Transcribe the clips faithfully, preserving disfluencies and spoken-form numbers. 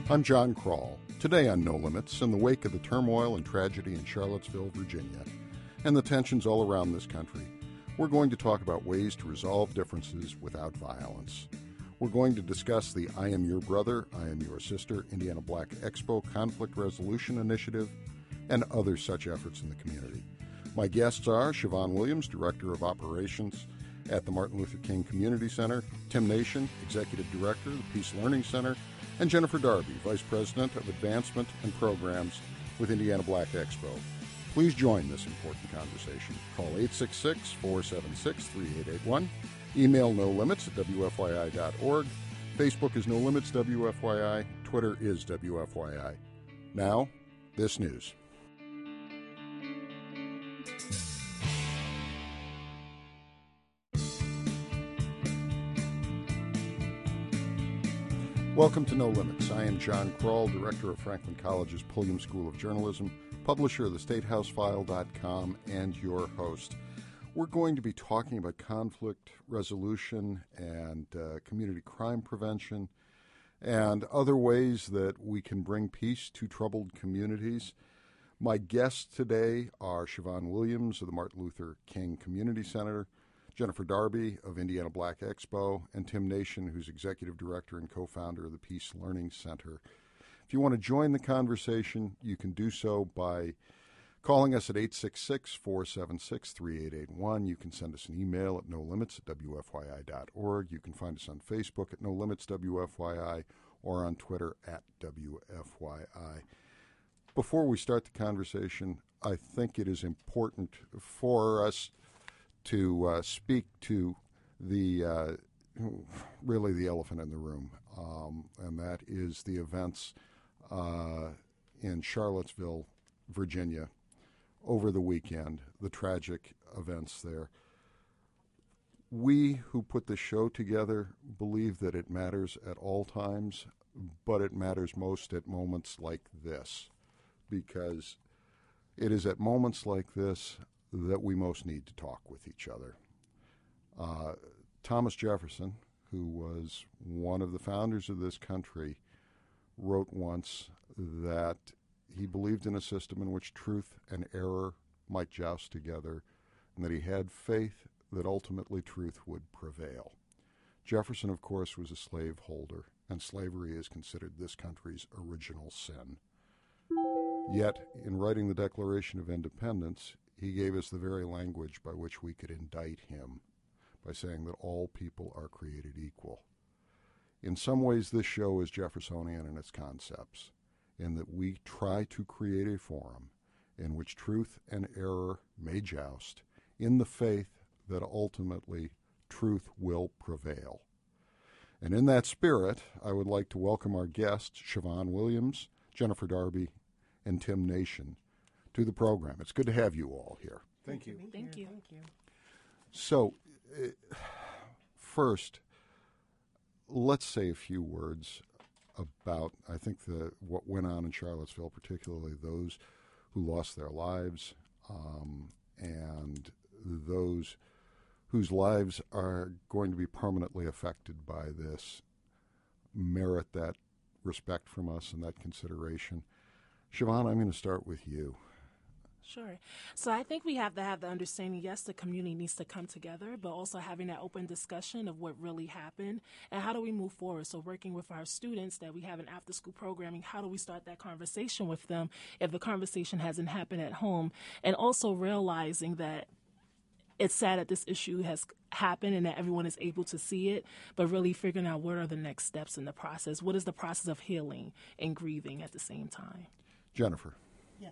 I'm John Kroll. Today on No Limits, in the wake of the turmoil and tragedy in Charlottesville, Virginia, and the tensions all around this country, we're going to talk about ways to resolve differences without violence. We're going to discuss the I Am Your Brother, I Am Your Sister Indiana Black Expo Conflict Resolution Initiative, and other such efforts in the community. My guests are Siobhan Williams, Director of Operations at the Martin Luther King Community Center, Tim Nation, Executive Director of the Peace Learning Center, and Jennifer Darby, Vice President of Advancement and Programs with Indiana Black Expo. Please join this important conversation. Call eight six six, four seven six, three eight eight one. Email no limits at w f y i dot org. Facebook is No Limits W F Y I. Twitter is W F Y I. Now, this news. Welcome to No Limits. I am John Kroll, Director of Franklin College's Pulliam School of Journalism, publisher of the state house file dot com, and your host. We're going to be talking about conflict resolution and uh, community crime prevention and other ways that we can bring peace to troubled communities. My guests today are Siobhan Williams of the Martin Luther King Community Center, Jennifer Darby of Indiana Black Expo, and Tim Nation, who's Executive Director and co-founder of the Peace Learning Center. If you want to join the conversation, you can do so by calling us at eight six six, four seven six, three eight eight one. You can send us an email at no limits at w f y i dot org. You can find us on Facebook at No Limits W F Y I or on Twitter at W F Y I. Before we start the conversation, I think it is important for us to uh, speak to the uh, really the elephant in the room, um, and that is the events uh, in Charlottesville, Virginia, over the weekend, the tragic events there. We who put the show together believe that it matters at all times, but it matters most at moments like this, because it is at moments like this that we most need to talk with each other. Uh, Thomas Jefferson, who was one of the founders of this country, wrote once that he believed in a system in which truth and error might joust together, and that he had faith that ultimately truth would prevail. Jefferson, of course, was a slaveholder, and slavery is considered this country's original sin. Yet, in writing the Declaration of Independence, he gave us the very language by which we could indict him, by saying that all people are created equal. In some ways, this show is Jeffersonian in its concepts, in that we try to create a forum in which truth and error may joust, in the faith that ultimately truth will prevail. And in that spirit, I would like to welcome our guests, Siobhan Williams, Jennifer Darby, and Tim Nation, to the program. It's good to have you all here. Thank you. Thank you. Thank you. So, uh, first, let's say a few words about, I think, the what went on in Charlottesville, particularly those who lost their lives um, and those whose lives are going to be permanently affected by this, merit that respect from us and that consideration. Siobhan, I'm going to start with you. Sure. So I think we have to have the understanding, yes, the community needs to come together, but also having that open discussion of what really happened and how do we move forward. So working with our students that we have in after-school programming, how do we start that conversation with them if the conversation hasn't happened at home? And also realizing that it's sad that this issue has happened and that everyone is able to see it, but really figuring out what are the next steps in the process. What is the process of healing and grieving at the same time? Jennifer. Yes.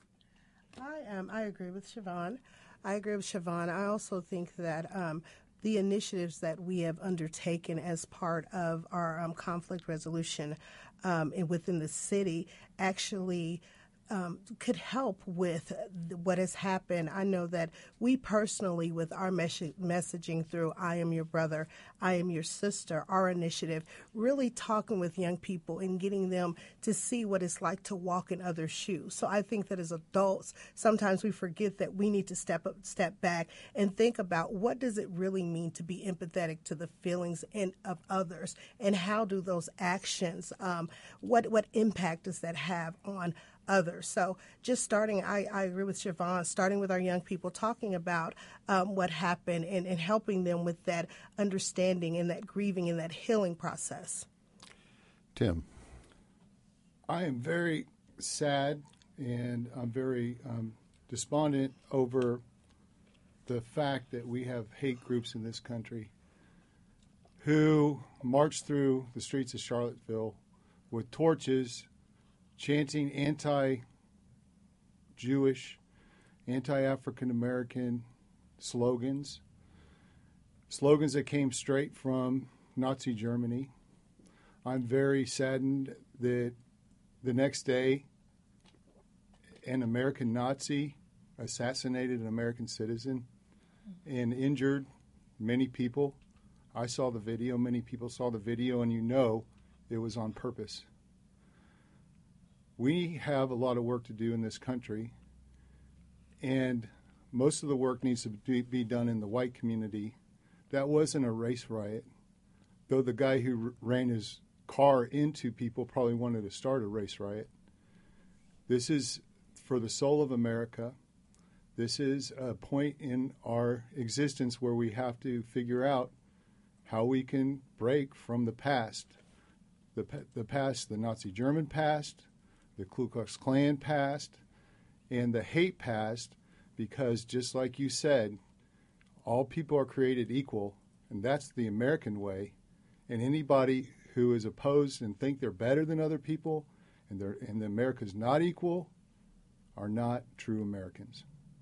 I um, I agree with Siobhan. I agree with Siobhan. I also think that um, the initiatives that we have undertaken as part of our um, conflict resolution um, in, within the city actually um, could help with what has happened. I know that we personally, with our mes- messaging through I Am Your Brother, I Am Your Sister, our initiative, really talking with young people and getting them to see what it's like to walk in others' shoes. So I think that as adults, sometimes we forget that we need to step up, step back and think about what does it really mean to be empathetic to the feelings in, of others, and how do those actions, um, what, what impact does that have on others. So just starting, I, I agree with Siobhan, starting with our young people, talking about um, what happened and, and helping them with that understanding and that grieving and that healing process. Tim. I am very sad and I'm very um, despondent over the fact that we have hate groups in this country who march through the streets of Charlottesville with torches chanting anti-Jewish, anti-African American slogans, slogans that came straight from Nazi Germany. I'm very saddened that the next day an American Nazi assassinated an American citizen and injured many people. I saw the video, many people saw the video, and you know it was on purpose. We have a lot of work to do in this country, and most of the work needs to be done in the white community. That wasn't a race riot, though the guy who ran his car into people probably wanted to start a race riot. This is for the soul of America. This is a point in our existence where we have to figure out how we can break from the past, the, the past, the Nazi German past, the Ku Klux Klan past, and the hate past, because just like you said, all people are created equal, and that's the American way. And anybody who is opposed and think they're better than other people and they're and America's not equal are not true Americans.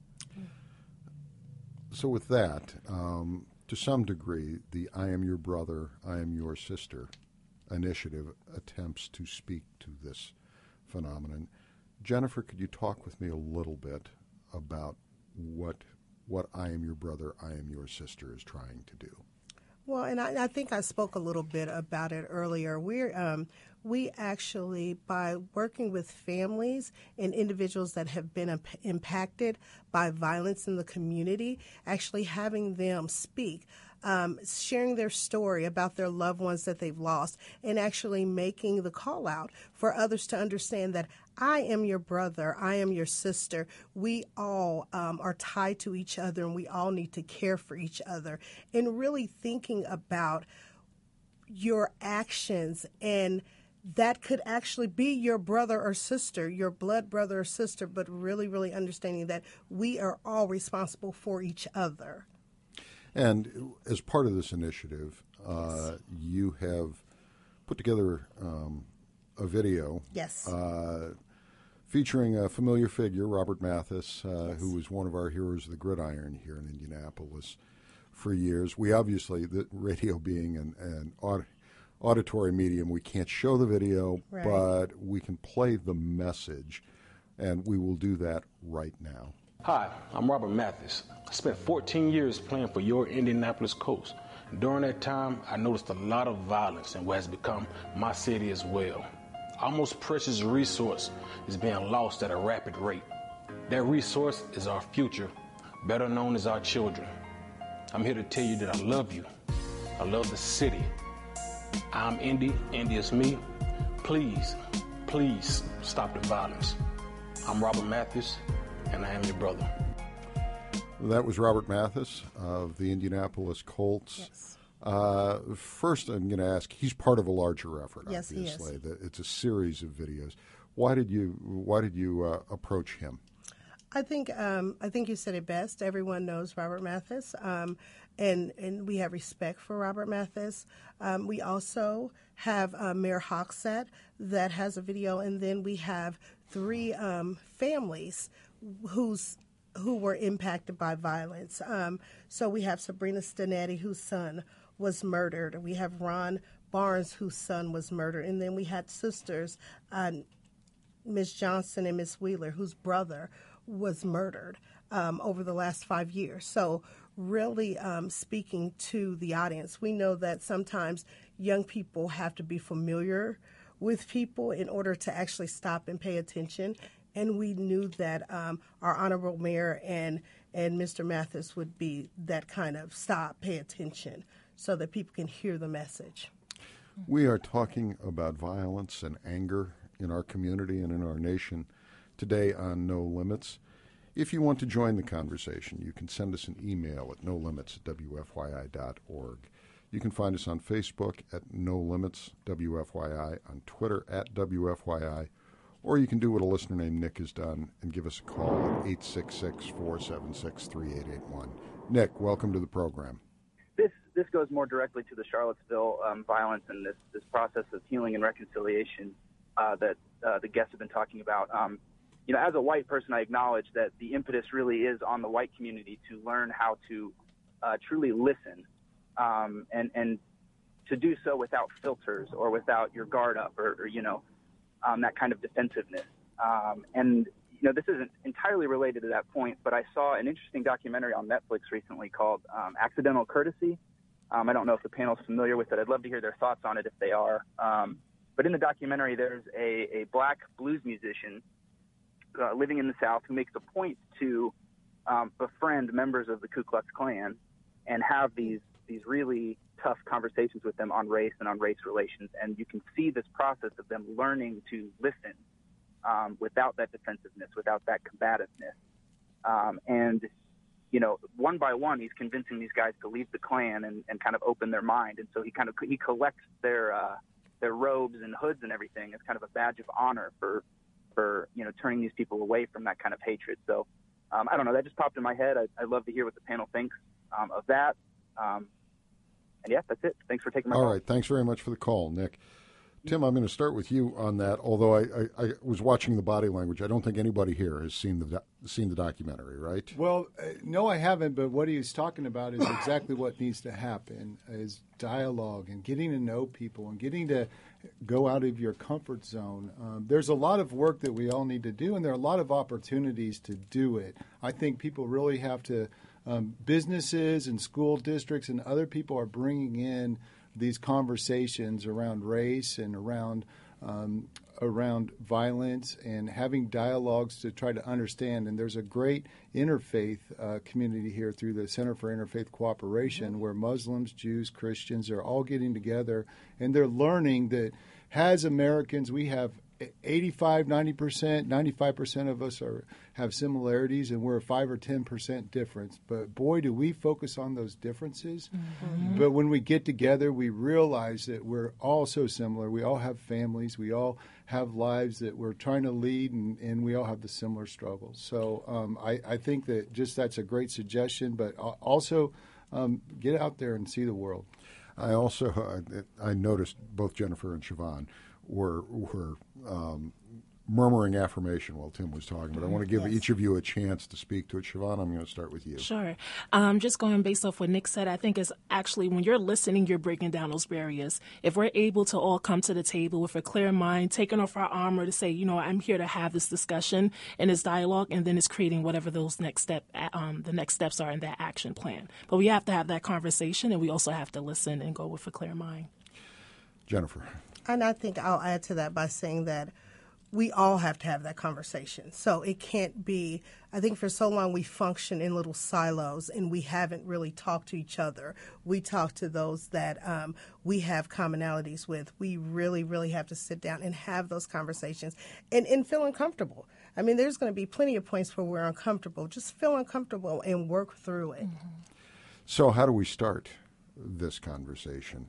So with that, um, to some degree, the I Am Your Brother, I Am Your Sister initiative attempts to speak to this phenomenon. Jennifer, could you talk with me a little bit about what what I Am Your Brother, I Am Your Sister is trying to do? Well, and I, I think I spoke a little bit about it earlier. We're um, we actually, by working with families and individuals that have been imp- impacted by violence in the community, actually having them speak, um, sharing their story about their loved ones that they've lost, and actually making the call out for others to understand that I am your brother, I am your sister. We all um, are tied to each other, and we all need to care for each other. And really thinking about your actions, and that could actually be your brother or sister, your blood brother or sister, but really, really understanding that we are all responsible for each other. And as part of this initiative, uh, yes. you have put together um, a video. Yes. Uh, featuring a familiar figure, Robert Mathis, uh, yes. who was one of our heroes of the gridiron here in Indianapolis for years. We obviously, the radio being an, an aud- auditory medium, we can't show the video, right. but we can play the message, and we will do that right now. Hi, I'm Robert Mathis. I spent fourteen years playing for your Indianapolis Colts. During that time, I noticed a lot of violence in what has become my city as well. Our most precious resource is being lost at a rapid rate. That resource is our future, better known as our children. I'm here to tell you that I love you. I love the city. I'm Indy, Indy is me. Please, please stop the violence. I'm Robert Mathis, and I am your brother. That was Robert Mathis of the Indianapolis Colts. Yes. Uh, first, I'm going to ask. He's part of a larger effort. Yes, obviously. he is. That it's a series of videos. Why did you Why did you uh, approach him? I think um, I think you said it best. Everyone knows Robert Mathis, um, and and we have respect for Robert Mathis. Um, we also have uh, Mayor Hogsett that has a video, and then we have three um, families whose who were impacted by violence. Um, so we have Sabrina Stinetti, whose son was murdered. We have Ron Barnes, whose son was murdered, and then we had sisters. Uh, Miz Johnson and Miz Wheeler, whose brother was murdered um, over the last five years. So really um, speaking to the audience, we know that sometimes young people have to be familiar with people in order to actually stop and pay attention. And we knew that um, our honorable mayor and, and Mister Mathis would be that kind of stop, pay attention, so that people can hear the message. We are talking about violence and anger in our community and in our nation today on No Limits. If you want to join the conversation, you can send us an email at no limits at w f y i dot org. You can find us on Facebook at No Limits W F Y I, on Twitter at W F Y I, or you can do what a listener named Nick has done and give us a call at eight six six, four seven six, three eight eight one. Nick, welcome to the program. This this goes more directly to the Charlottesville um, violence and this, this process of healing and reconciliation uh, that uh, the guests have been talking about. Um, you know, as a white person, I acknowledge that the impetus really is on the white community to learn how to uh, truly listen um, and, and to do so without filters or without your guard up or, or you know, um, that kind of defensiveness. Um, and, you know, this isn't entirely related to that point, but I saw an interesting documentary on Netflix recently called um, Accidental Courtesy. Um, I don't know if the panel's familiar with it. I'd love to hear their thoughts on it if they are. Um, but in the documentary, there's a, a black blues musician uh, living in the South who makes a point to um, befriend members of the Ku Klux Klan and have these these really tough conversations with them on race and on race relations. And you can see this process of them learning to listen um, without that defensiveness, without that combativeness. Um, and, you know, one by one, he's convincing these guys to leave the Klan and, and kind of open their mind. And so he kind of he collects their uh, their robes and hoods and everything as kind of a badge of honor for, for you know, turning these people away from that kind of hatred. So um, I don't know, that just popped in my head. I, I'd love to hear what the panel thinks um, of that. Um, and yeah, that's it. Thanks for taking my All call. right. Thanks very much for the call, Nick. Tim, I'm going to start with you on that. Although I, I, I was watching the body language, I don't think anybody here has seen the seen the documentary, right? Well, uh, no, I haven't. But what he's talking about is exactly what needs to happen: is dialogue and getting to know people and getting to go out of your comfort zone. Um, there's a lot of work that we all need to do, and there are a lot of opportunities to do it. I think people really have to. Um, businesses and school districts and other people are bringing in these conversations around race and around um, around violence and having dialogues to try to understand. And there's a great interfaith uh, community here through the Center for Interfaith Cooperation mm-hmm. where Muslims, Jews, Christians are all getting together, and they're learning that as Americans we have eighty-five, ninety percent, ninety-five percent of us are have similarities, and we're a five or ten percent difference. But boy, do we focus on those differences. Mm-hmm. But when we get together, we realize that we're all so similar. We all have families. We all have lives that we're trying to lead, and, and we all have the similar struggles. So um, I, I think that just that's a great suggestion, but also um, get out there and see the world. I also, I, I noticed both Jennifer and Siobhan were were um, murmuring affirmation while Tim was talking, but I want to give yes. each of you a chance to speak to it. Siobhan, I'm going to start with you. Sure. Um, just going based off what Nick said, I think is actually when you're listening, you're breaking down those barriers. If we're able to all come to the table with a clear mind, taking off our armor to say, you know, I'm here to have this discussion and this dialogue, and then it's creating whatever those next step, um, the next steps are in that action plan. But we have to have that conversation, and we also have to listen and go with a clear mind. Jennifer. And I think I'll add to that by saying that we all have to have that conversation. So it can't be, I think for so long we function in little silos and we haven't really talked to each other. We talk to those that um, we have commonalities with. We really, really have to sit down and have those conversations and, and feel uncomfortable. I mean, there's going to be plenty of points where we're uncomfortable. Just feel uncomfortable and work through it. Mm-hmm. So how do we start this conversation?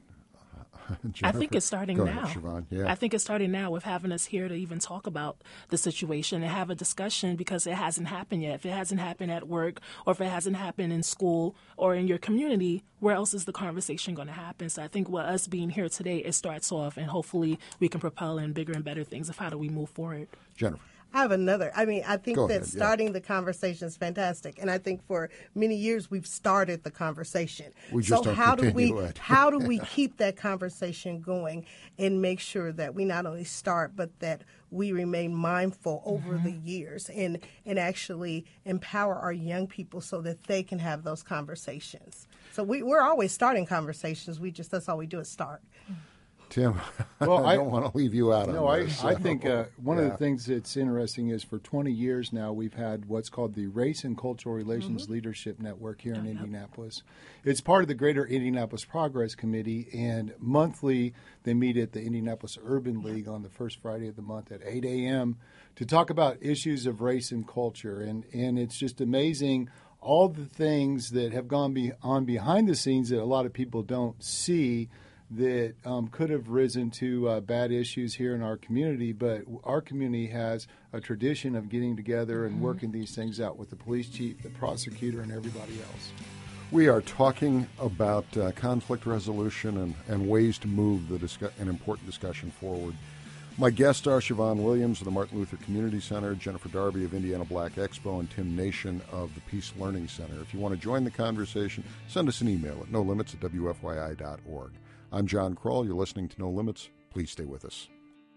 I think it's starting Go now. Ahead, Siobhan. Yeah. I think it's starting now with having us here to even talk about the situation and have a discussion because it hasn't happened yet. If it hasn't happened at work or if it hasn't happened in school or in your community, where else is the conversation going to happen? So I think with us being here today, it starts off and hopefully we can propel in bigger and better things of how do we move forward. Jennifer. I have another. I mean, I think Go that ahead, yeah. starting the conversation is fantastic, and I think for many years we've started the conversation. We just so don't how do we continue it. how do we keep that conversation going and make sure that we not only start but that we remain mindful over Mm-hmm. the years and and actually empower our young people so that they can have those conversations. So we, we're always starting conversations. We just that's all we do is start. Tim, Well, I I- don't want to leave you out No, on I, this. I so, think uh, one of yeah. the things that's interesting is for twenty years now we've had what's called the Race and Cultural Relations Mm-hmm. Leadership Network here in Indianapolis. It's part of the Greater Indianapolis Progress Committee, and monthly they meet at the Indianapolis Urban League on the first Friday of the month at eight a.m. to talk about issues of race and culture. And, and it's just amazing all the things that have gone be, on behind the scenes that a lot of people don't see that um, could have risen to uh, bad issues here in our community, but our community has a tradition of getting together and working these things out with the police chief, the prosecutor, and everybody else. We are talking about uh, conflict resolution and, and ways to move the discu- an important discussion forward. My guests are Siobhan Williams of the Martin Luther Community Center, Jennifer Darby of Indiana Black Expo, and Tim Nation of the Peace Learning Center. If you want to join the conversation, send us an email at no limits at w f y i dot org. I'm John Kroll. You're listening to No Limits. Please stay with us.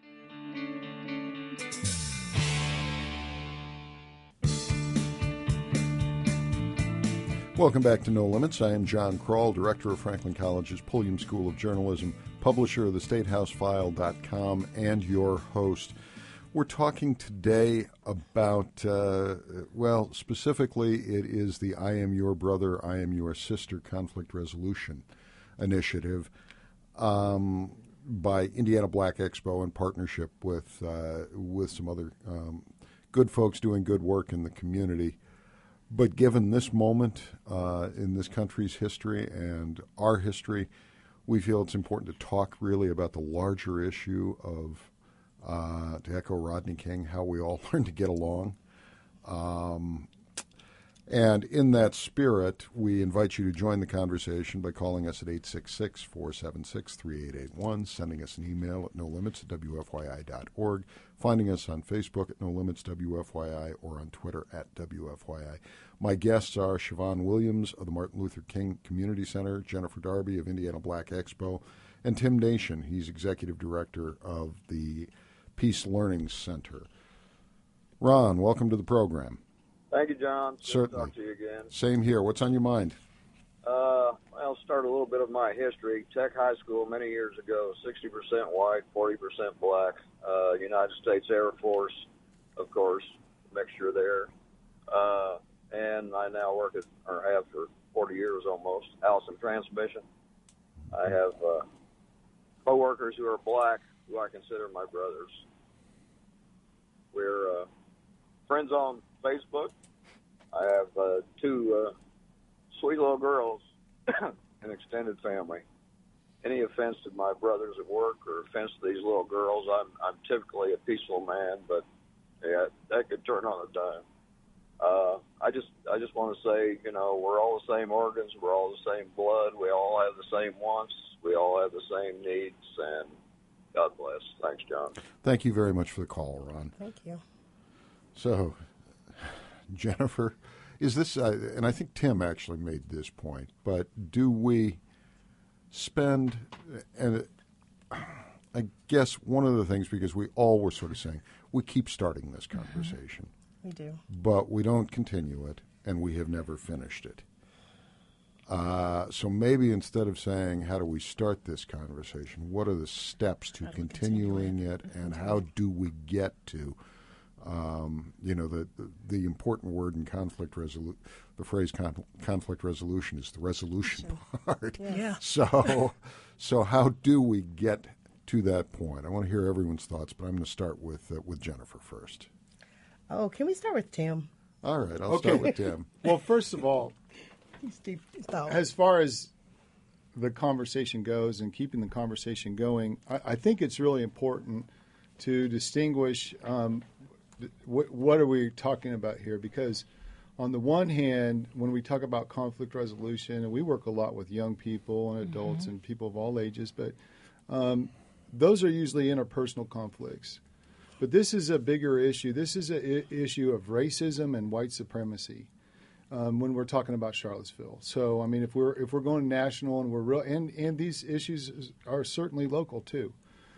Welcome back to No Limits. I am John Kroll, director of Franklin College's Pulliam School of Journalism, publisher of the state house file dot com, and your host. We're talking today about, uh, well, specifically, it is the I Am Your Brother, I Am Your Sister conflict resolution initiative um, by Indiana Black Expo in partnership with uh, with some other um, good folks doing good work in the community. But given this moment uh, in this country's history and our history, we feel it's important to talk really about the larger issue of, uh, to echo Rodney King, how we all learn to get along. Um, and in that spirit, we invite you to join the conversation by calling us at eight six six, four seven six, three eight eight one, sending us an email at no limits at w f y i dot org, finding us on Facebook at No Limits W F Y I, or on Twitter at W F Y I. My guests are Siobhan Williams of the Martin Luther King Community Center, Jennifer Darby of Indiana Black Expo, and Tim Nation. He's Executive Director of the Peace Learning Center. Ron, welcome to the program. Thank you, John. Good Certainly. to talk to you again. Same here. What's on your mind? Uh, I'll start a little bit of my history. Tech High School many years ago, sixty percent white, forty percent black. Uh, United States Air Force, of course, mixture there. Uh, and I now work at, or have for forty years almost, Allison Transmission. I have uh, co-workers who are black, who I consider my brothers. We're uh, friends on Facebook. I have uh, two uh, sweet little girls, an extended family. Any offense to my brothers at work or offense to these little girls, I'm I'm typically a peaceful man, but yeah, that could turn on a dime. Uh, I just I just want to say, you know, we're all the same organs, we're all the same blood, we all have the same wants, we all have the same needs, and God bless. Thanks, John. Thank you very much for the call, Ron. Thank you. So, Jennifer, is this, uh, and I think Tim actually made this point, but do we spend, and I guess one of the things, because we all were sort of saying, we keep starting this conversation, We do. but we don't continue it, and we have never finished it. Uh, so maybe instead of saying, how do we start this conversation, what are the steps to How do we continue continuing it, and how do we get to Um, you know, the, the the important word in conflict resolu- the phrase con- conflict resolution is the resolution part. Yeah. So, so how do we get to that point? I want to hear everyone's thoughts, but I'm going to start with uh, with Jennifer first. Oh, can we start with Tim? All right, I'll Okay. start with Tim. Well, first of all, He's deep in thought. as far as the conversation goes and keeping the conversation going, I, I think it's really important to distinguish um, th- what, what are we talking about here? Because on the one hand, when we talk about conflict resolution, and we work a lot with young people and adults and people of all ages, but um, those are usually interpersonal conflicts. But this is a bigger issue. This is an issue of racism and white supremacy um, when we're talking about Charlottesville. So, I mean, if we're if we're going national and we're real, and, and these issues are certainly local too.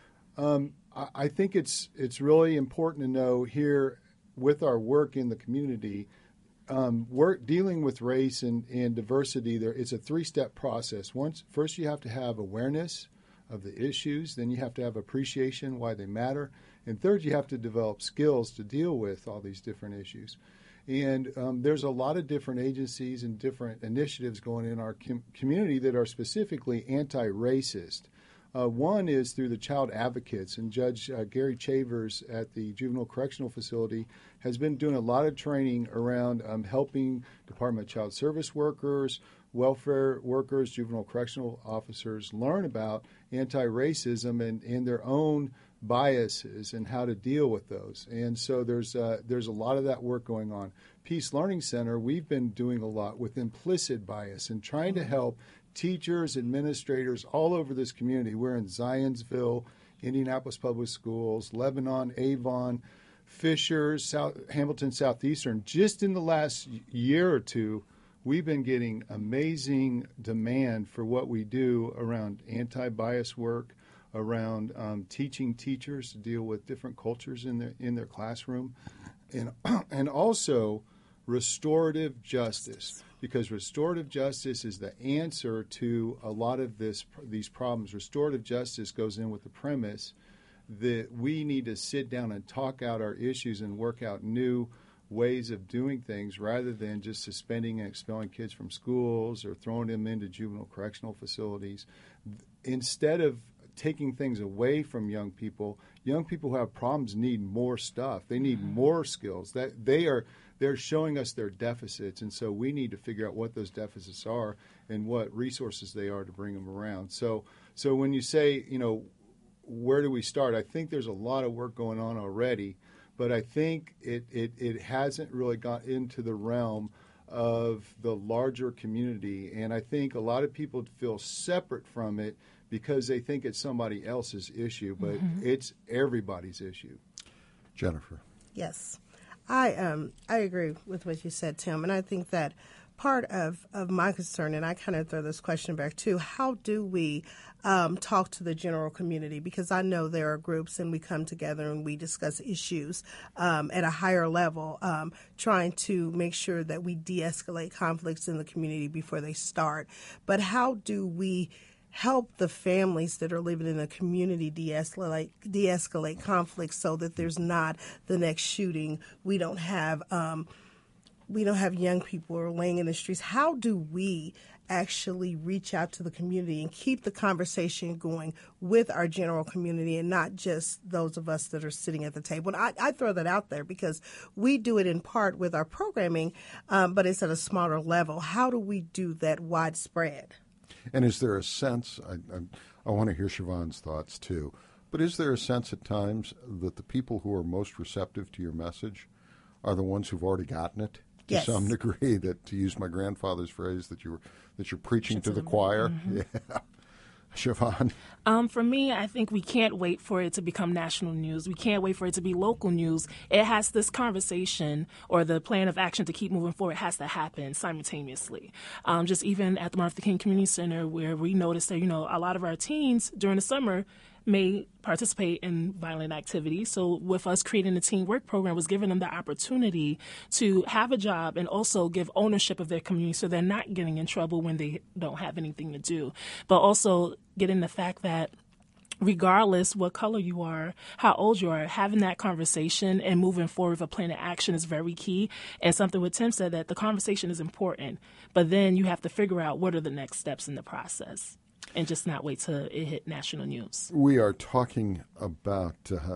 Um, I, I think it's it's really important to know here with our work in the community, um, work dealing with race and, and diversity. There, it's a three-step process. Once first, you have to have awareness of the issues. Then you have to have appreciation why they matter. And third, you have to develop skills to deal with all these different issues. And um, there's a lot of different agencies and different initiatives going in our com- community that are specifically anti-racist. Uh, one is through the child advocates, and Judge uh, Gary Chavers at the Juvenile Correctional Facility has been doing a lot of training around um, helping Department of Child Service workers, welfare workers, juvenile correctional officers learn about anti-racism and, and their own biases and how to deal with those. And so there's uh, there's a lot of that work going on. Peace Learning Center, we've been doing a lot with implicit bias and trying to help teachers, administrators all over this community. We're in Zionsville, Indianapolis Public Schools, Lebanon, Avon, Fishers, South, Hamilton Southeastern. Just in the last year or two, we've been getting amazing demand for what we do around anti-bias work, around um, teaching teachers to deal with different cultures in their in their classroom, and and also restorative justice, because restorative justice is the answer to a lot of this these problems. Restorative justice goes in with the premise that we need to sit down and talk out our issues and work out new ways of doing things rather than just suspending and expelling kids from schools or throwing them into juvenile correctional facilities. Instead of taking things away from young people, young people who have problems need more stuff. They need more skills. That they are they're showing us their deficits, and so we need to figure out what those deficits are and what resources they are to bring them around. So so when you say, you know, where do we start? I think there's a lot of work going on already, but I think it it, it hasn't really got into the realm of the larger community, and I think a lot of people feel separate from it because they think it's somebody else's issue, but mm-hmm. it's everybody's issue. Jennifer. Yes, I um I agree with what you said, Tim, and I think that part of, of my concern, and I kind of throw this question back too, how do we um, talk to the general community? Because I know there are groups and we come together and we discuss issues um, at a higher level, um, trying to make sure that we de-escalate conflicts in the community before they start. But how do we help the families that are living in the community de-escalate, de-escalate conflicts so that there's not the next shooting? We don't have um, we don't have young people who are laying in the streets. How do we actually reach out to the community and keep the conversation going with our general community and not just those of us that are sitting at the table? And I, I throw that out there because we do it in part with our programming, um, but it's at a smaller level. How do we do that widespread? And is there a sense, I, I, I want to hear Siobhan's thoughts too, but is there a sense at times that the people who are most receptive to your message are the ones who've already gotten it? To yes. some degree, that, to use my grandfather's phrase, that you're that you're preaching to the choir. Mm-hmm. Yeah, Siobhan. Um, for me, I think we can't wait for it to become national news. We can't wait for it to be local news. It has this conversation or the plan of action to keep moving forward has to happen simultaneously. Um, just even at the Martin Luther King Community Center, where we noticed that, you know, a lot of our teens during the summer may participate in violent activities. So with us creating the teen work program was giving them the opportunity to have a job and also give ownership of their community so they're not getting in trouble when they don't have anything to do. But also getting the fact that regardless what color you are, how old you are, having that conversation and moving forward with a plan of action is very key. And something what Tim said, that the conversation is important, but then you have to figure out what are the next steps in the process. And just not wait till it hit national news. We are talking about uh,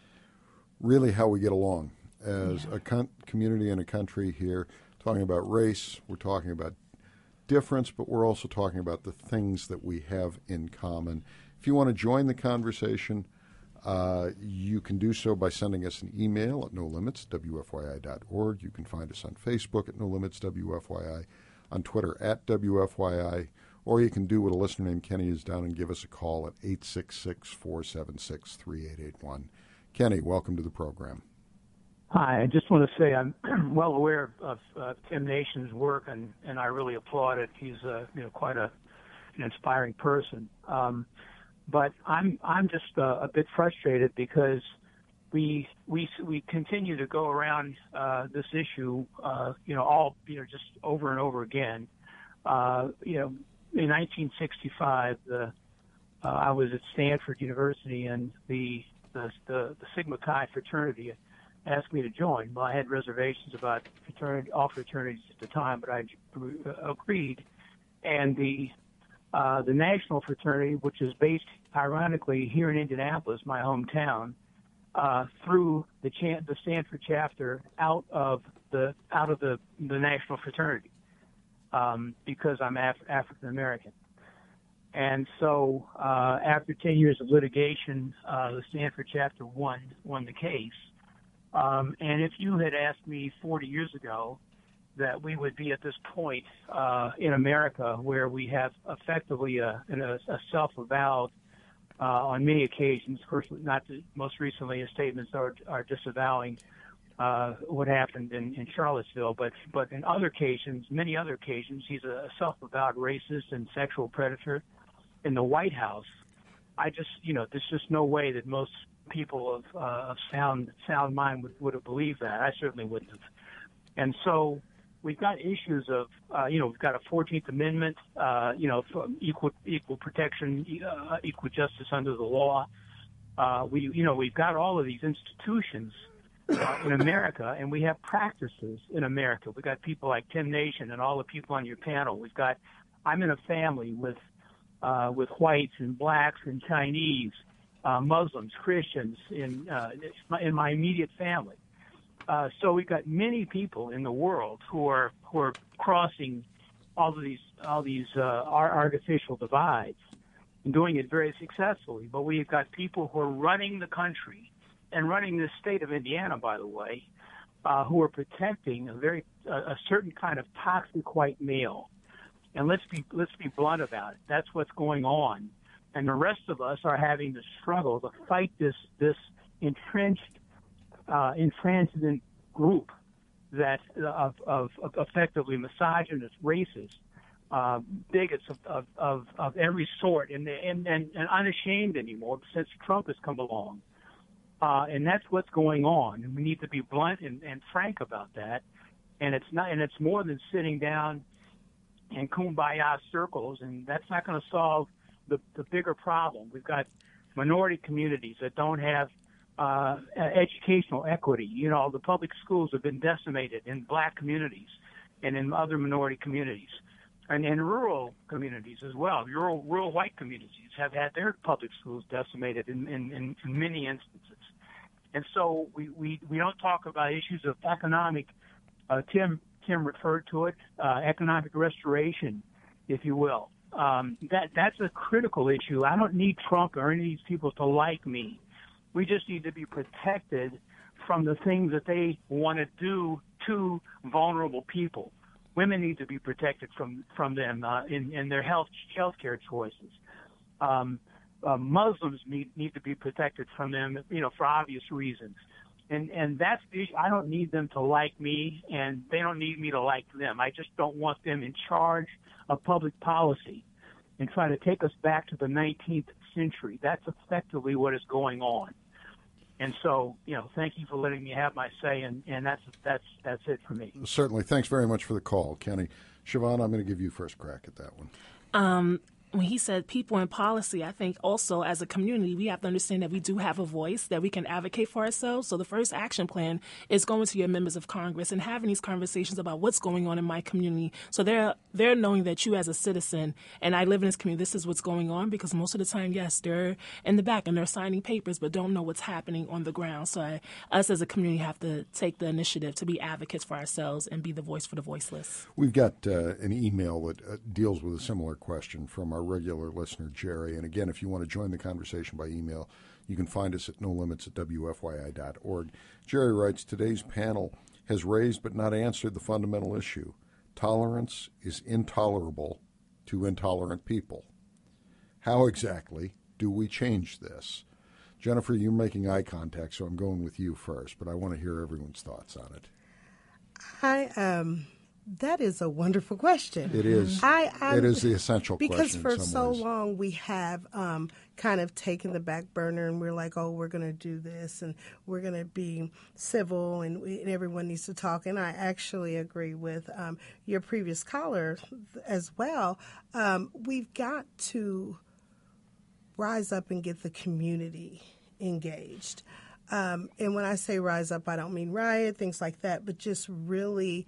really how we get along as yeah. a con- community and a country here, talking about race, we're talking about difference, but we're also talking about the things that we have in common. If you want to join the conversation, uh, you can do so by sending us an email at no limits w f y i dot org. You can find us on Facebook at no limits w f y i, on Twitter at w f y i, or you can do what a listener named Kenny has done and give us a call at eight six six, four seven six, three eight eight one. Kenny, welcome to the program. Hi, I just want to say I'm well aware of, of uh, Tim Nation's work, and, and I really applaud it. He's uh, you know quite a, an inspiring person. Um, but I'm I'm just uh, a bit frustrated because we we we continue to go around uh, this issue, uh, you know, all you know just over and over again. Uh, you know, in nineteen sixty-five, the uh, I was at Stanford University, and the the the, the Sigma Chi fraternity asked me to join. Well, I had reservations about fraternity, all fraternities at the time, but I agreed. And the uh, the national fraternity, which is based ironically here in Indianapolis, my hometown, uh, threw the, cha- the Stanford chapter out of the out of the the national fraternity um, because I'm Af- African American. And so, uh, after ten years of litigation, uh, the Stanford chapter won won the case. Um, and if you had asked me forty years ago that we would be at this point uh, in America where we have effectively a, a, a self-avowed, uh, on many occasions, of course, not the, most recently, statements are, are disavowing uh, what happened in, in Charlottesville, but but in other occasions, many other occasions, he's a self-avowed racist and sexual predator in the White House. I just, you know, there's just no way that most people of, uh, of sound sound mind would, would have believed that. I certainly wouldn't have. And so we've got issues of, uh, you know, we've got a fourteenth Amendment, uh, you know, equal equal protection, uh, equal justice under the law. Uh, we, you know, we've got all of these institutions uh, in America, and we have practices in America. We've got people like Tim Nation and all the people on your panel. We've got, I'm in a family with uh, with whites and blacks and Chinese, Uh, Muslims, Christians in uh, in my immediate family. Uh, so we've got many people in the world who are who are crossing all of these all these uh, artificial divides and doing it very successfully. But we've got people who are running the country and running the state of Indiana, by the way, uh, who are protecting a very uh, a certain kind of toxic white male. And let's be let's be blunt about it. That's what's going on. And the rest of us are having to struggle to fight this this entrenched, uh, intransigent group that of, of, of effectively misogynist, racist, uh, bigots of, of, of, of every sort, and, and and and unashamed anymore since Trump has come along. Uh, and that's what's going on, and we need to be blunt and, and frank about that. And it's not, and it's more than sitting down in kumbaya circles, and that's not going to solve The, the bigger problem. We've got minority communities that don't have uh, educational equity. You know, the public schools have been decimated in black communities and in other minority communities, and in rural communities as well. Rural, rural white communities have had their public schools decimated in, in, in many instances. And so we, we, we don't talk about issues of economic, uh, Tim, Tim referred to it, uh, economic restoration, if you will. Um, that that's a critical issue. I don't need Trump or any of these people to like me. We just need to be protected from the things that they want to do to vulnerable people. Women need to be protected from from them uh, in in their health healthcare choices. Um, uh, Muslims need need to be protected from them, you know, for obvious reasons. And and that's the issue. I don't need them to like me, and they don't need me to like them. I just don't want them in charge of public policy and try to take us back to the nineteenth century. That's effectively what is going on. And so, you know, thank you for letting me have my say, and, and that's that's that's it for me. Certainly. Thanks very much for the call, Kenny. Siobhan, I'm going to give you first crack at that one. Um, when he said people in policy, I think also as a community, we have to understand that we do have a voice, that we can advocate for ourselves. So the first action plan is going to your members of Congress and having these conversations about what's going on in my community. So they're they're knowing that you as a citizen, and I live in this community, this is what's going on, because most of the time, yes, they're in the back and they're signing papers, but don't know what's happening on the ground. So I, us as a community have to take the initiative to be advocates for ourselves and be the voice for the voiceless. We've got uh, an email that uh, deals with a similar question from our regular listener, Jerry. And again, if you want to join the conversation by email, you can find us at no limits at w f y i dot org. Jerry writes, today's panel has raised but not answered the fundamental issue. Tolerance is intolerable to intolerant people. How exactly do we change this? Jennifer, you're making eye contact, so I'm going with you first, but I want to hear everyone's thoughts on it. I um, that is a wonderful question. It is. I, I'm, it is the essential because question. Because for in some so ways. long we have um, kind of taken the back burner, and we're like, oh, we're going to do this, and we're going to be civil, and, we, and everyone needs to talk. And I actually agree with um, your previous caller as well. Um, we've got to rise up and get the community engaged. Um, and when I say rise up, I don't mean riot, things like that, but just really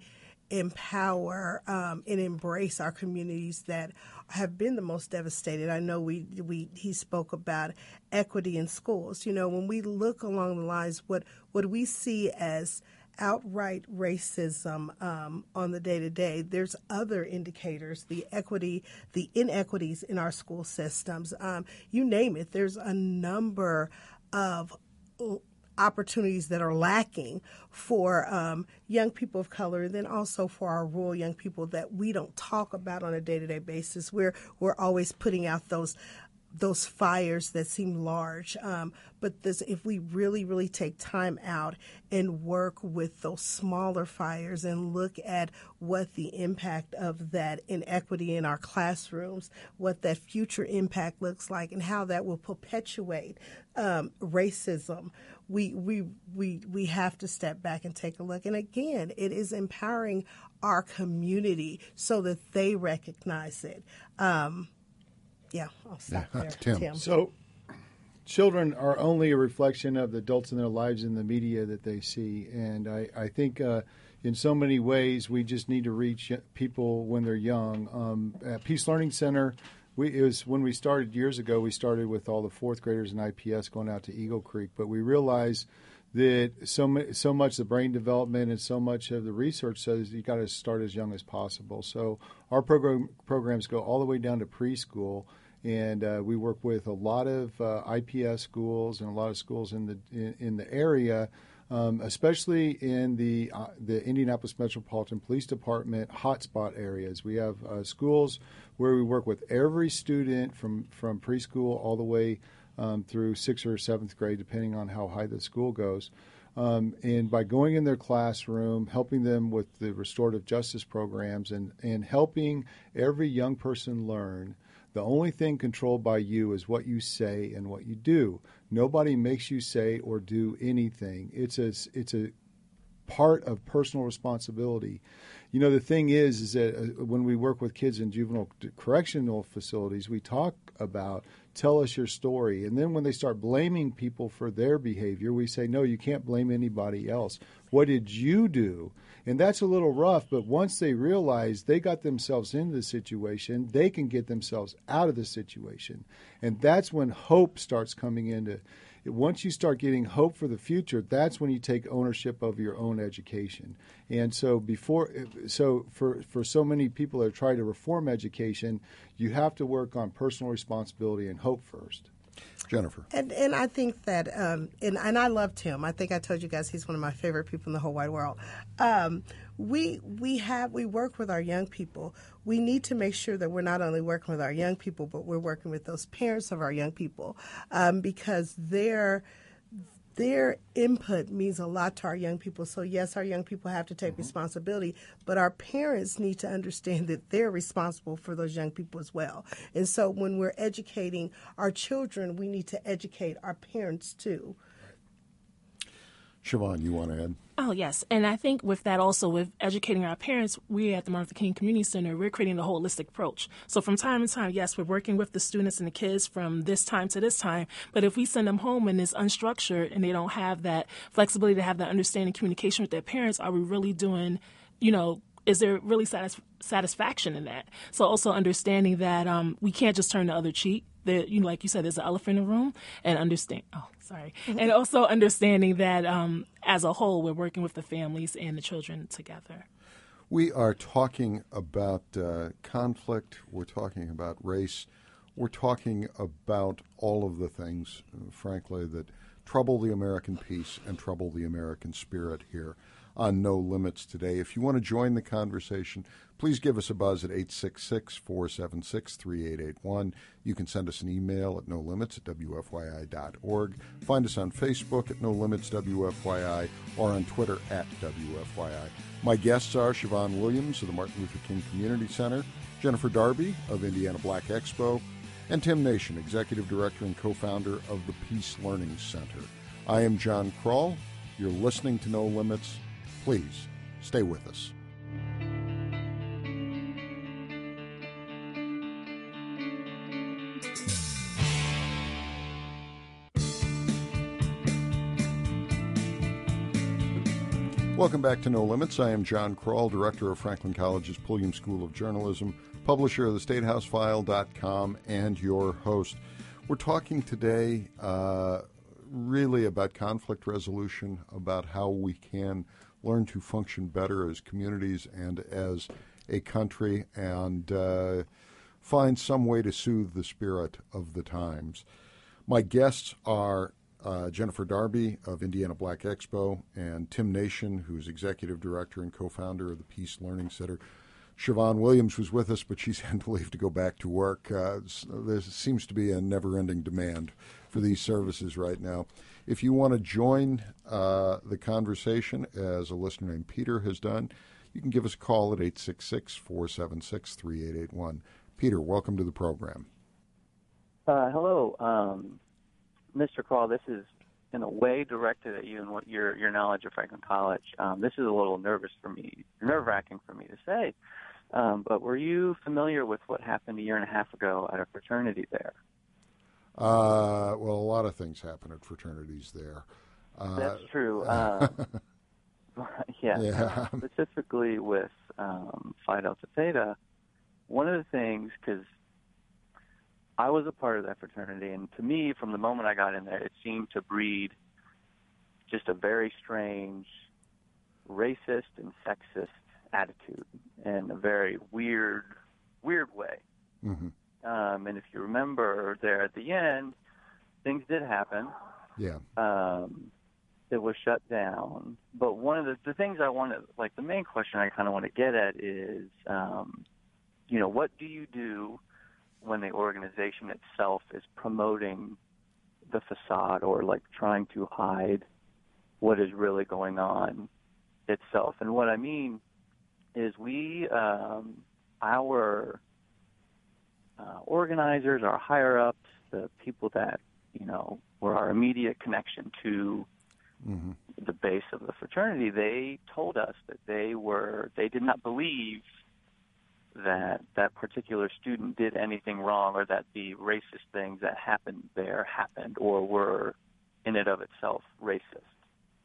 empower um, and embrace our communities that have been the most devastated. I know we we he spoke about equity in schools. You know, when we look along the lines, what what we see as outright racism um, on the day-to-day, there's other indicators, the equity, the inequities in our school systems. Um, you name it, there's a number of opportunities that are lacking for um, young people of color, and then also for our rural young people that we don't talk about on a day-to-day basis. We're, we're always putting out those those fires that seem large. Um, but this, if we really, really take time out and work with those smaller fires and look at what the impact of that inequity in our classrooms, what that future impact looks like, and how that will perpetuate um, racism, we, we, we, we have to step back and take a look. And again, it is empowering our community so that they recognize it. Um, Yeah, I'll stop Yeah. there. Tim. Tim. So, children are only a reflection of the adults in their lives in the media that they see. And I, I think uh, in so many ways, we just need to reach people when they're young. Um, at Peace Learning Center, we, it was when we started years ago, we started with all the fourth graders in I P S going out to Eagle Creek. But we realized that so, ma- so much the brain development and so much of the research says you got to start as young as possible. So our program programs go all the way down to preschool. And uh, we work with a lot of uh, I P S schools and a lot of schools in the in, in the area, um, especially in the uh, the Indianapolis Metropolitan Police Department hotspot areas. We have uh, schools where we work with every student from, from preschool all the way um, through sixth or seventh grade, depending on how high the school goes. Um, and by going in their classroom, helping them with the restorative justice programs, and, and helping every young person learn, the only thing controlled by you is what you say and what you do. Nobody makes you say or do anything. It's a, it's a part of personal responsibility. You know, the thing is, is that uh, when we work with kids in juvenile correctional facilities, we talk about tell us your story. And then when they start blaming people for their behavior, we say, no, you can't blame anybody else. What did you do? And that's a little rough, but once they realize they got themselves into the situation, they can get themselves out of the situation. And that's when hope starts coming into. Once you start getting hope for the future, that's when you take ownership of your own education. And so before, so for, for so many people that try to reform education, you have to work on personal responsibility and hope first. Jennifer. And and I think that, um, and, and I love Tim. I think I told you guys he's one of my favorite people in the whole wide world. Um, we we have we work with our young people. We need to make sure that we're not only working with our young people, but we're working with those parents of our young people, um, because they're their input means a lot to our young people. So yes, our young people have to take mm-hmm. responsibility, but our parents need to understand that they're responsible for those young people as well. And so when we're educating our children, we need to educate our parents too. Siobhan, you want to add? Oh, yes. And I think with that also, with educating our parents, we at the Martin Luther King Community Center, we're creating a holistic approach. So from time to time, yes, we're working with the students and the kids from this time to this time. But if we send them home and it's unstructured and they don't have that flexibility to have that understanding communication with their parents, are we really doing, you know, is there really satis- satisfaction in that? So also understanding that um, we can't just turn the other cheek. That, you know, like you said, there's an elephant in the room, and understand. Oh, sorry, and also understanding that um, as a whole, we're working with the families and the children together. We are talking about uh, conflict. We're talking about race. We're talking about all of the things, uh, frankly, that trouble the American peace and trouble the American spirit here. on No Limits today. If you want to join the conversation, please give us a buzz at eight six six, four seven six, three eight eight one. You can send us an email at no limits at w f y i dot org. Find us on Facebook at No Limits W F Y I or on Twitter at W F Y I. My guests are Siobhan Williams of the Martin Luther King Community Center, Jennifer Darby of Indiana Black Expo, and Tim Nation, Executive Director and co-founder of the Peace Learning Center. I am John Kroll. You're listening to No Limits. Please stay with us. Welcome back to No Limits. I am John Kroll, Director of Franklin College's Pulliam School of Journalism, publisher of the State House File dot com, and your host. We're talking today uh, really about conflict resolution, about how we can learn to function better as communities and as a country, and uh, find some way to soothe the spirit of the times. My guests are Uh, Jennifer Darby of Indiana Black Expo, and Tim Nation, who's Executive Director and co-founder of the Peace Learning Center. Siobhan Williams was with us, but she's had to leave to go back to work. Uh, there seems to be a never-ending demand for these services right now. If you want to join uh, the conversation, as a listener named Peter has done, you can give us a call at eight six six, four seven six, three eight eight one. Peter, welcome to the program. Uh, hello. Um Mister Kroll, this is in a way directed at you and what your your knowledge of Franklin College. Um, this is a little nervous for me, nerve-wracking for me to say. Um, but were you familiar with what happened a year and a half ago at a fraternity there? Uh, well, a lot of things happen at fraternities there. Uh, That's true. Um, yeah. yeah. Specifically with um, Phi Delta Theta, one of the things, because I was a part of that fraternity, and to me, from the moment I got in there, it seemed to breed just a very strange racist and sexist attitude in a very weird, weird way. Mm-hmm. Um, and if you remember there at the end, things did happen. Yeah. Um, it was shut down. But one of the, the things I want to, like the main question I kind of want to get at is, um, you know, what do you do when the organization itself is promoting the facade or like trying to hide what is really going on itself? And what I mean is we, um, our uh, organizers, our higher-ups, the people that, you know, were our immediate connection to mm-hmm. the base of the fraternity, they told us that they were, they did not believe that that particular student did anything wrong or that the racist things that happened there happened or were in and of itself racist.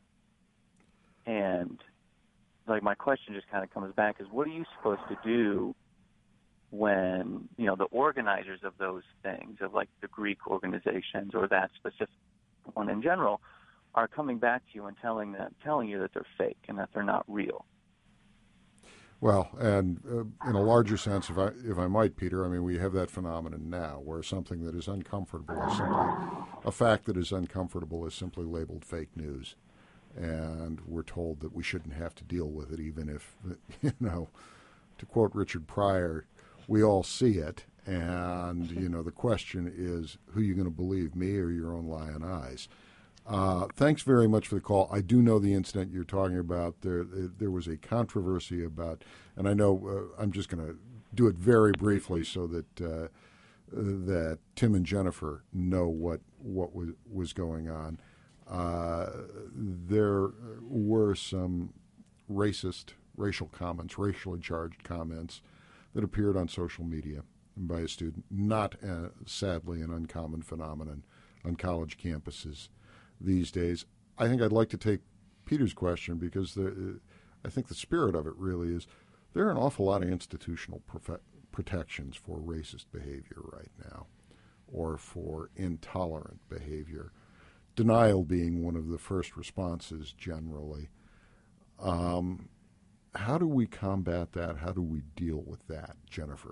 And like my question just kind of comes back is, what are you supposed to do when, you know, the organizers of those things, of like the Greek organizations or that specific one in general, are coming back to you and telling them, telling you that they're fake and that they're not real? Well, and uh, in a larger sense, if I if I might, Peter, I mean, we have that phenomenon now where something that is uncomfortable is simply, a fact that is uncomfortable is simply labeled fake news. And we're told that we shouldn't have to deal with it, even if, you know, to quote Richard Pryor, we all see it. And, you know, the question is, who are you going to believe, me or your own lion eyes? Uh, thanks very much for the call. I do know the incident you're talking about. There there was a controversy about, and I know uh, I'm just going to do it very briefly so that uh, that Tim and Jennifer know what, what was, was going on. Uh, there were some racist, racial comments, racially charged comments that appeared on social media by a student. Not, uh, sadly, an uncommon phenomenon on college campuses these days. I think I'd like to take Peter's question because the, I think the spirit of it really is there are an awful lot of institutional profe- protections for racist behavior right now or for intolerant behavior, denial being one of the first responses generally. Um, how do we combat that? How do we deal with that, Jennifer?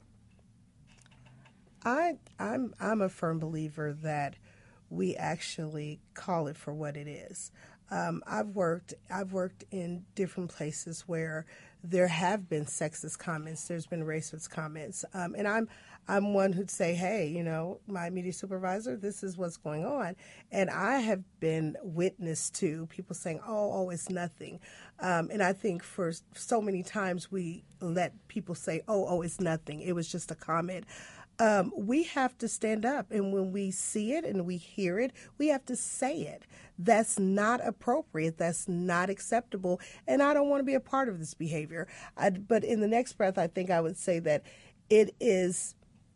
I, I'm, I'm a firm believer that we actually call it for what it is. Um, I've worked I've worked in different places where there have been sexist comments, there's been racist comments, um, and I'm I'm one who'd say, hey, you know, my media supervisor, this is what's going on, and I have been witness to people saying, oh, oh, it's nothing, um, and I think for so many times we let people say, oh, oh, it's nothing, it was just a comment. Um, we have to stand up, and when we see it and we hear it, we have to say it. That's not appropriate. That's not acceptable, and I don't want to be a part of this behavior. I, but in the next breath, I think I would say that it is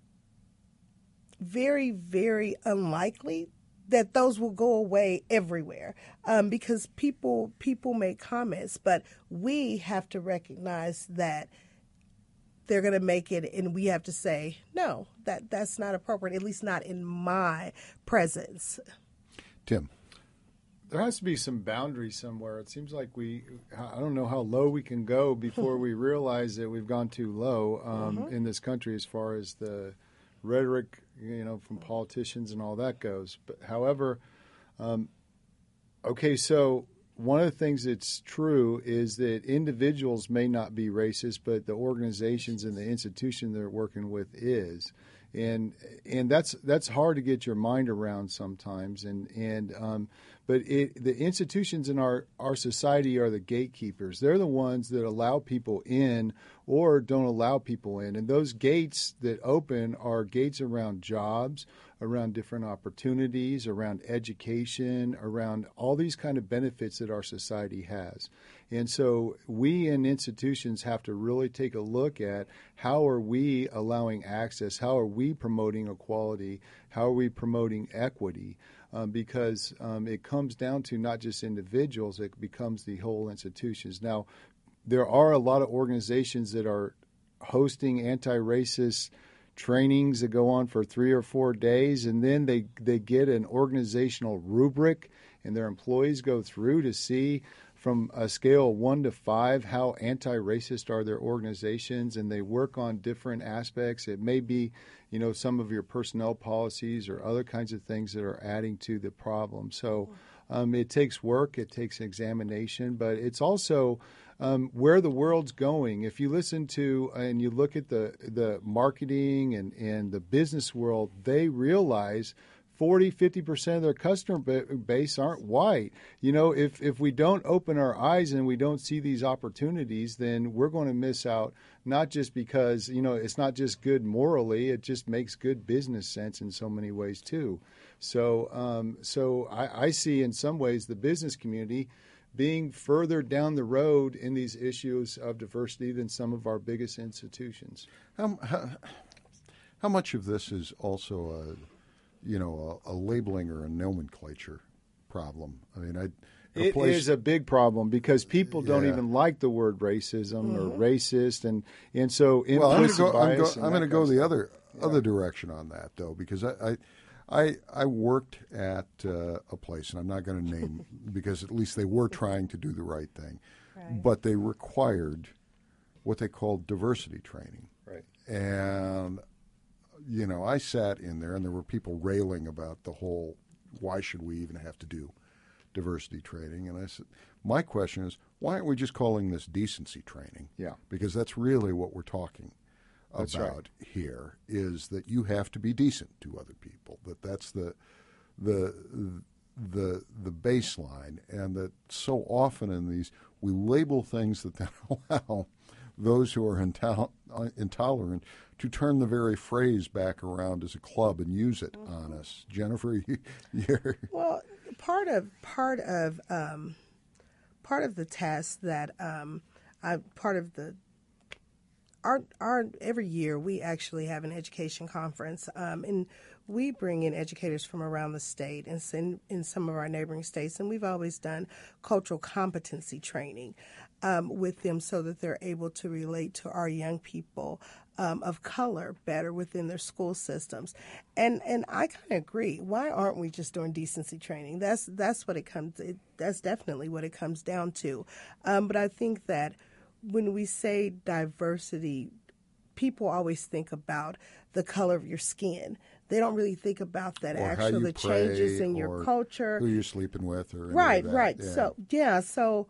very, very unlikely that those will go away everywhere, um, because people people make comments, but we have to recognize that they're going to make it, and we have to say, no, that that's not appropriate, at least not in my presence. Tim. There has to be some boundary somewhere. It seems like we, I don't know how low we can go before we realize that we've gone too low um, mm-hmm. in this country as far as the rhetoric, you know, from politicians and all that goes. But however, um, okay, so one of the things that's true is that individuals may not be racist, but the organizations and the institution they're working with is, and and that's that's hard to get your mind around sometimes. And and um, but it, the institutions in our, our society are the gatekeepers. They're the ones that allow people in or don't allow people in. And those gates that open are gates around jobs, around different opportunities, around education, around all these kind of benefits that our society has. And so we in institutions have to really take a look at how are we allowing access, how are we promoting equality, how are we promoting equity, um, because um, it comes down to not just individuals, it becomes the whole institutions. Now, there are a lot of organizations that are hosting anti-racist trainings that go on for three or four days, and then they, they get an organizational rubric, and their employees go through to see from a scale of one to five how anti-racist are their organizations, and they work on different aspects. It may be, you know, some of your personnel policies or other kinds of things that are adding to the problem. So um, it takes work, it takes examination, but it's also Um, where the world's going. If you listen to and you look at the the marketing and, and the business world, they realize forty, fifty percent of their customer base aren't white. You know, if, if we don't open our eyes and we don't see these opportunities, then we're going to miss out, not just because, you know, it's not just good morally, it just makes good business sense in so many ways too. So, um, so I, I see in some ways the business community being further down the road in these issues of diversity than some of our biggest institutions. How, how, how much of this is also a, you know, a, a labeling or a nomenclature problem? I mean, I. It place, is a big problem because people don't yeah. even like the word racism mm-hmm. or racist, and and so well, I'm going to go. I'm, go, I'm going to go the other yeah. other direction on that though, because I. I I, I worked at uh, a place, and I'm not going to name because at least they were trying to do the right thing, right. but they required what they called diversity training. Right. And, you know, I sat in there, and there were people railing about the whole, why should we even have to do diversity training? And I said, my question is, why aren't we just calling this decency training? Yeah. Because that's really what we're talking That's about right. here is that you have to be decent to other people. That that's the the the the baseline, and that so often in these we label things that then allow those who are intol- intolerant to turn the very phrase back around as a club and use it mm-hmm. on us. Jennifer, you, you're well. Part of part of um, part of the task that um, I part of the Our, our every year we actually have an education conference, um, and we bring in educators from around the state and in, in some of our neighboring states, and we've always done cultural competency training um, with them so that they're able to relate to our young people um, of color better within their school systems. And and I kind of agree. Why aren't we just doing decency training? That's that's what it comes. It, that's definitely what it comes down to. Um, but I think that when we say diversity, people always think about the color of your skin. they don't really think about that or actual how you the pray, changes in your or culture, who you're sleeping with, or any right, of that. right. Yeah. So yeah, so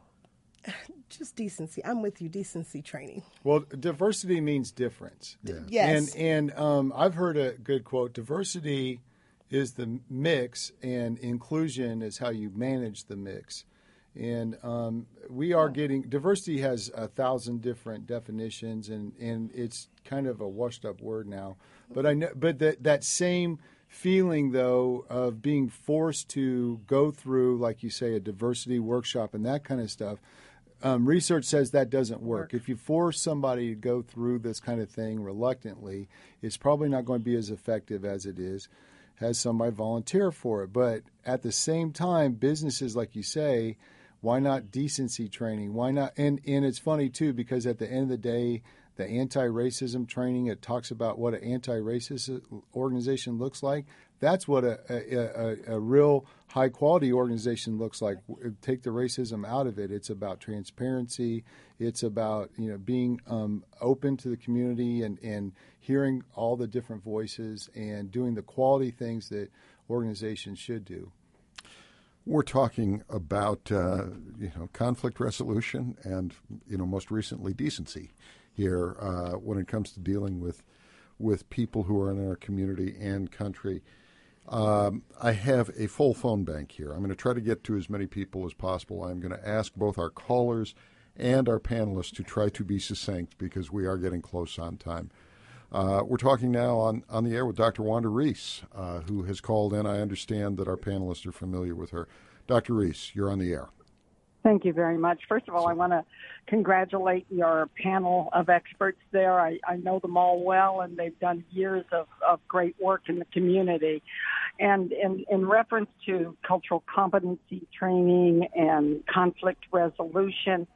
just decency. I'm with you. Decency training. Well, diversity means difference. Yeah. Yes. And and um, I've heard a good quote: diversity is the mix, and inclusion is how you manage the mix. And um, we are getting diversity has a thousand different definitions, and, and it's kind of a washed up word now. But I know, but that that same feeling though of being forced to go through, like you say, a diversity workshop and that kind of stuff. Um, research says that doesn't work. If you force somebody to go through this kind of thing reluctantly, it's probably not going to be as effective as it is has somebody volunteer for it. But at the same time, businesses, like you say, why not decency training? Why not? And, and it's funny, too, because at the end of the day, the anti-racism training, it talks about what an anti-racist organization looks like. That's what a, a, a, a real high-quality organization looks like. Take the racism out of it. It's about transparency. It's about, you know, being um, open to the community and, and hearing all the different voices and doing the quality things that organizations should do. We're talking about uh, you know conflict resolution and you know most recently decency here uh, when it comes to dealing with with people who are in our community and country. Um, I have a full phone bank here. I'm going to try to get to as many people as possible. I'm going to ask both our callers and our panelists to try to be succinct because we are getting close on time. Uh, we're talking now on, on the air with Doctor Wanda Reese, uh, who has called in. I understand that our panelists are familiar with her. Doctor Reese, you're on the air. Thank you very much. First of all, I want to congratulate your panel of experts there. I, I know them all well, and they've done years of, of great work in the community. And in, in reference to cultural competency training and conflict resolution,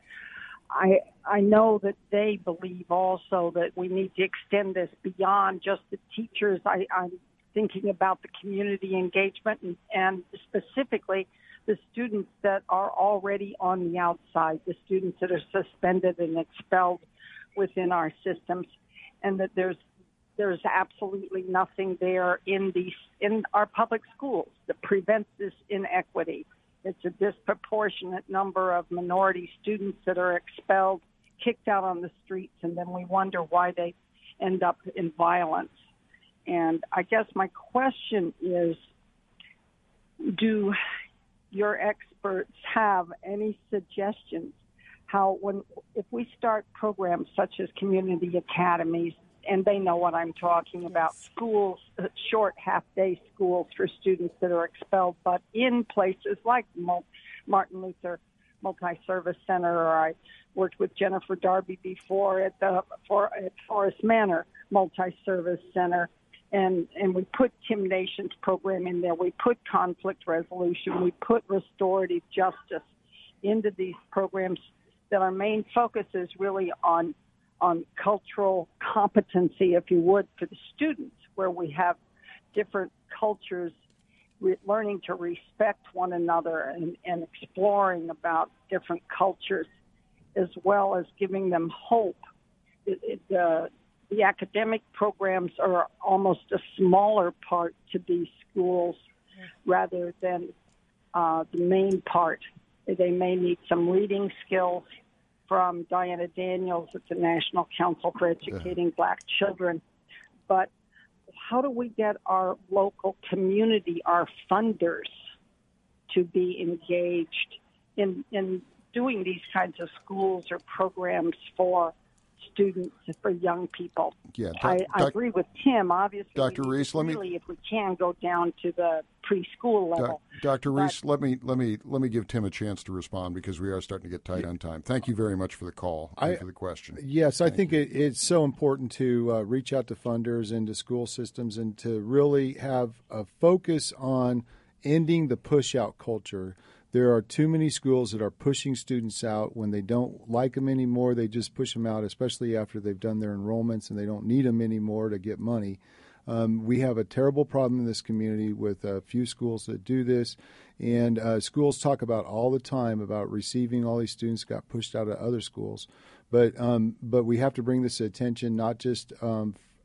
I I know that they believe also that we need to extend this beyond just the teachers. I, I'm thinking about the community engagement and, and specifically the students that are already on the outside, the students that are suspended and expelled within our systems, and that there's there's absolutely nothing there in these in our public schools that prevents this inequity. It's a disproportionate number of minority students that are expelled, kicked out on the streets, and then we wonder why they end up in violence. And I guess my question is, do your experts have any suggestions how, when if we start programs such as community academies, and they know what I'm talking about, schools, short half-day schools for students that are expelled, but in places like Martin Luther Multi-Service Center, or I worked with Jennifer Darby before at the for, at Forest Manor Multi-Service Center, and, and we put Tim Nation's program in there. We put conflict resolution. We put restorative justice into these programs that our main focus is really on on cultural competency, if you would, for the students, where we have different cultures re- learning to respect one another and, and exploring about different cultures, as well as giving them hope. It, it, uh, the academic programs are almost a smaller part to these schools rather than uh, the main part. They may need some reading skills from Diana Daniels at the National Council for Educating yeah. Black Children. But how do we get our local community, our funders, to be engaged in, in doing these kinds of schools or programs for students, for young people? Yeah, I, doc, I agree with Tim. Obviously, Doctor Reese, let really, me, if we can, go down to the preschool level. Doc, Doctor But, Reese, let me let me let me give Tim a chance to respond because we are starting to get tight on time. Thank you very much for the call and I, for the question. Yes, Thank I think it, it's so important to uh, reach out to funders and to school systems and to really have a focus on ending the push-out culture. There are too many schools that are pushing students out. When they don't like them anymore, they just push them out, especially after they've done their enrollments and they don't need them anymore to get money. Um, we have a terrible problem in this community with a few schools that do this. And uh, schools talk about all the time about receiving all these students got pushed out of other schools. But um, but we have to bring this to attention, not just um,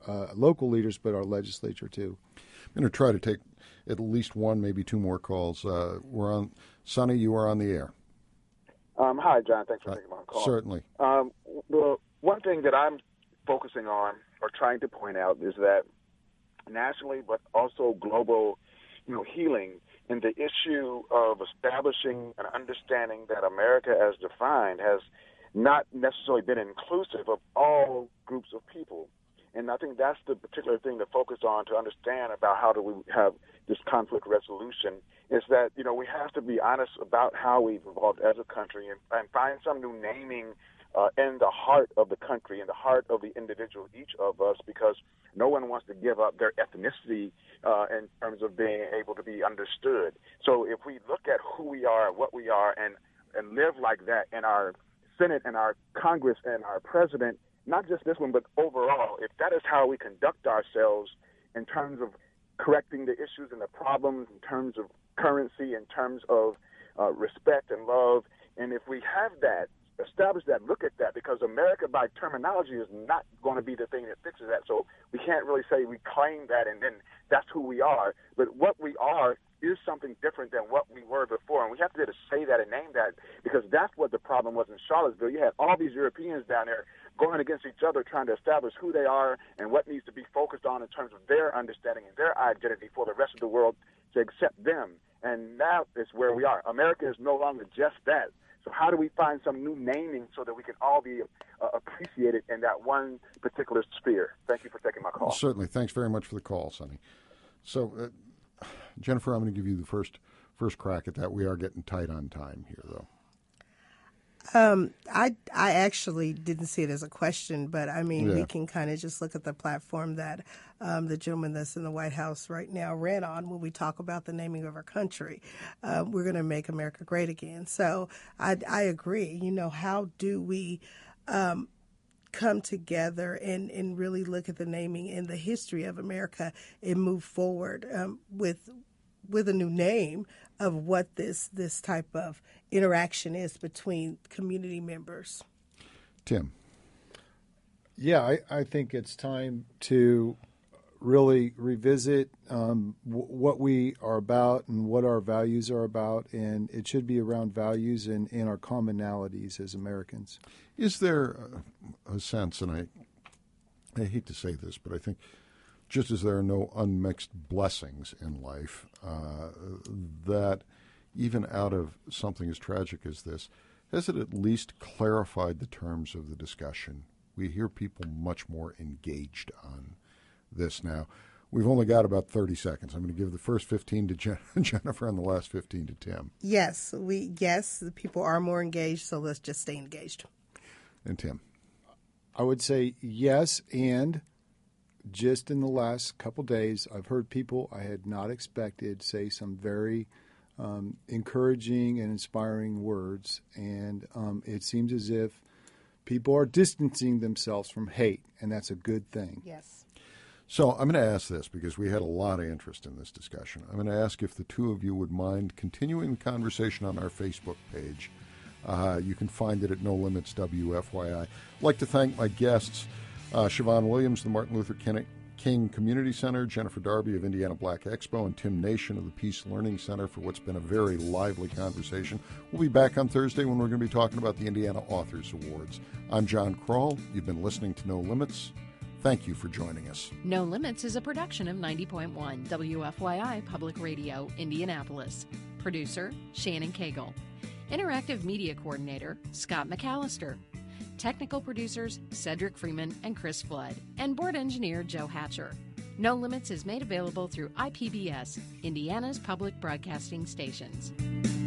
uh, local leaders, but our legislature too. I'm going to try to take at least one, maybe two more calls. Uh, we're on. Sonny, you are on the air. Um, hi, John. Thanks for uh, taking my call. Certainly. Um, well, one thing that I'm focusing on or trying to point out is that nationally, but also global, you know, healing and the issue of establishing an understanding that America as defined has not necessarily been inclusive of all groups of people. And I think that's the particular thing to focus on to understand about how do we have this conflict resolution is that, you know, we have to be honest about how we've evolved as a country and, and find some new naming uh, in the heart of the country, in the heart of the individual, each of us, because no one wants to give up their ethnicity uh, in terms of being able to be understood. So if we look at who we are, what we are, and, and live like that in our Senate and our Congress and our president, not just this one, but overall, if that is how we conduct ourselves in terms of correcting the issues and the problems, in terms of currency, in terms of uh, respect and love, and if we have that, establish that, look at that, because America by terminology is not going to be the thing that fixes that. So we can't really say we claim that and then that's who we are. But what we are is something different than what we were before. And we have to be able to say that and name that, because that's what the problem was in Charlottesville. You had all these Europeans down there going against each other, trying to establish who they are and what needs to be focused on in terms of their understanding and their identity for the rest of the world to accept them. And now is where we are. America is no longer just that. So how do we find some new naming so that we can all be uh, appreciated in that one particular sphere? Thank you for taking my call. Certainly. Thanks very much for the call, Sonny. So, uh, Jennifer, I'm going to give you the first first crack at that. We are getting tight on time here, though. Um, I I actually didn't see it as a question, but I mean, Yeah. we can kind of just look at the platform that um, the gentleman that's in the White House right now ran on when we talk about the naming of our country. Uh, we're going to make America great again. So I, I agree. You know, how do we um, come together and, and really look at the naming and the history of America and move forward um, with with a new name of what this this type of interaction is between community members. Tim. Yeah, I, I think it's time to really revisit um, w- what we are about and what our values are about, and it should be around values and, and our commonalities as Americans. Is there a sense, and I, I hate to say this, but I think just as there are no unmixed blessings in life, uh, that even out of something as tragic as this, has it at least clarified the terms of the discussion? We hear people much more engaged on this now. We've only got about thirty seconds. I'm going to give the first fifteen to Jen- Jennifer and the last fifteen to Tim. Yes, we yes, the people are more engaged, so let's just stay engaged. And Tim. I would say yes, and just in the last couple days, I've heard people I had not expected say some very um, encouraging and inspiring words, and um, it seems as if people are distancing themselves from hate, and that's a good thing. Yes. So I'm going to ask this because we had a lot of interest in this discussion. I'm going to ask if the two of you would mind continuing the conversation on our Facebook page. Uh, you can find it at No Limits W F Y I. I'd like to thank my guests, uh, Siobhan Williams, the Martin Luther King Community Center, Jennifer Darby of Indiana Black Expo, and Tim Nation of the Peace Learning Center for what's been a very lively conversation. We'll be back on Thursday when we're going to be talking about the Indiana Authors Awards. I'm John Kroll. You've been listening to No Limits. Thank you for joining us. No Limits is a production of ninety point one W F Y I Public Radio, Indianapolis. Producer, Shannon Cagle. Interactive Media Coordinator, Scott McAllister. Technical producers, Cedric Freeman and Chris Flood. And Board Engineer, Joe Hatcher. No Limits is made available through I P B S, Indiana's public broadcasting stations.